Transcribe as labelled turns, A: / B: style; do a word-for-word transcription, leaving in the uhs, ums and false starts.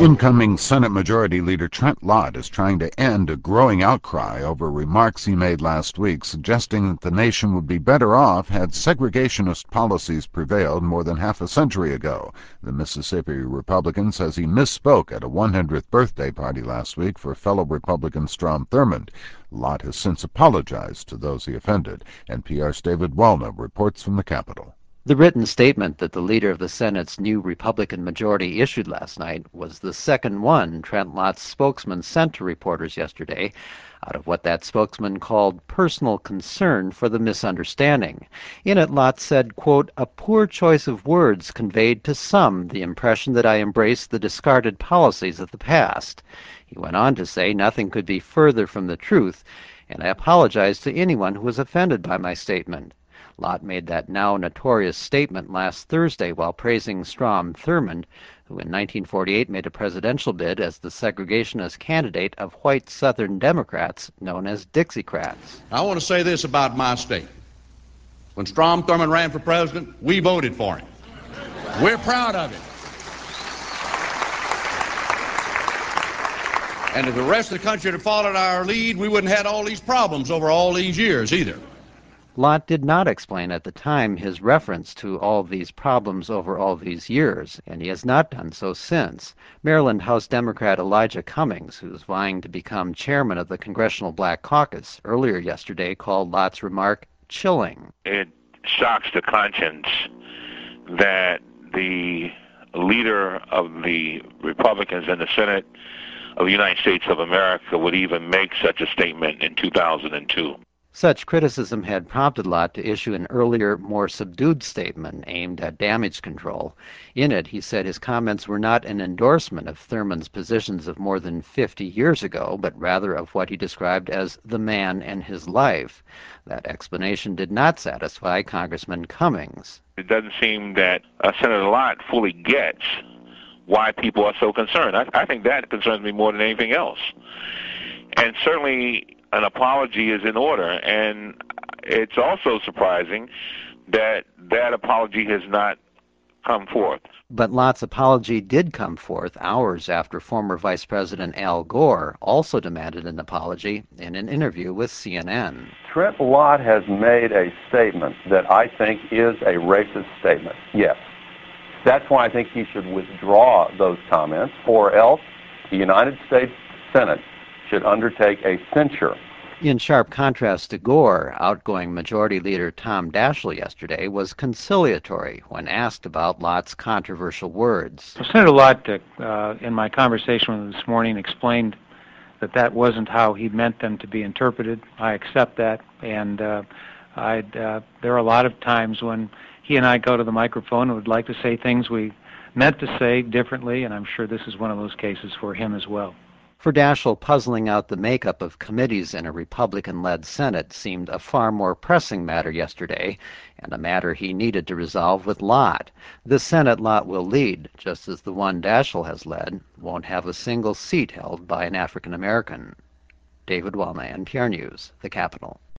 A: Incoming Senate Majority Leader Trent Lott is trying to end a growing outcry over remarks he made last week suggesting that the nation would be better off had segregationist policies prevailed more than half a century ago. The Mississippi Republican says he misspoke at a one hundredth birthday party last week for fellow Republican Strom Thurmond. Lott has since apologized to those he offended. N P R's David Walna reports from the Capitol.
B: The written statement that the leader of the Senate's new Republican majority issued last night was the second one Trent Lott's spokesman sent to reporters yesterday, out of what that spokesman called personal concern for the misunderstanding. In it, Lott said, quote, "A poor choice of words conveyed to some the impression that I embraced the discarded policies of the past." He went on to say nothing could be further from the truth, and I apologize to anyone who was offended by my statement. Lott made that now notorious statement last Thursday while praising Strom Thurmond, who in nineteen forty-eight made a presidential bid as the segregationist candidate of white Southern Democrats known as Dixiecrats.
C: I want to say this about my state. When Strom Thurmond ran for president, we voted for him. We're proud of it. And if the rest of the country had followed our lead, we wouldn't have had all these problems over all these years either.
B: Lott did not explain at the time his reference to all these problems over all these years, and he has not done so since. Maryland House Democrat Elijah Cummings, who's vying to become chairman of the Congressional Black Caucus, earlier yesterday called Lott's remark chilling.
D: It shocks the conscience that the leader of the Republicans in the Senate of the United States of America would even make such a statement in two thousand two.
B: Such criticism had prompted Lott to issue an earlier, more subdued statement aimed at damage control. In it, he said his comments were not an endorsement of Thurmond's positions of more than fifty years ago, but rather of what he described as the man and his life. That explanation did not satisfy Congressman Cummings.
D: It doesn't seem that uh, Senator Lott fully gets why people are so concerned. I, I think that concerns me more than anything else. And certainly an apology is in order, and it's also surprising that that apology has not come forth.
B: But Lott's apology did come forth hours after former Vice President Al Gore also demanded an apology in an interview with C N N.
E: Trent Lott has made a statement that I think is a racist statement, yes. That's why I think he should withdraw those comments, or else the United States Senate should undertake a censure.
B: In sharp contrast to Gore, outgoing Majority Leader Tom Daschle yesterday was conciliatory when asked about Lott's controversial words.
F: Well, Senator Lott, uh, in my conversation with him this morning, explained that that wasn't how he meant them to be interpreted. I accept that, and uh, I'd, uh, there are a lot of times when he and I go to the microphone and would like to say things we meant to say differently, and I'm sure this is one of those cases for him as well.
B: For Daschle, puzzling out the makeup of committees in a Republican-led Senate seemed a far more pressing matter yesterday, and a matter he needed to resolve with Lott. The Senate Lott will lead, just as the one Daschle has led, won't have a single seat held by an African American. David Walna, N P R News, the Capitol.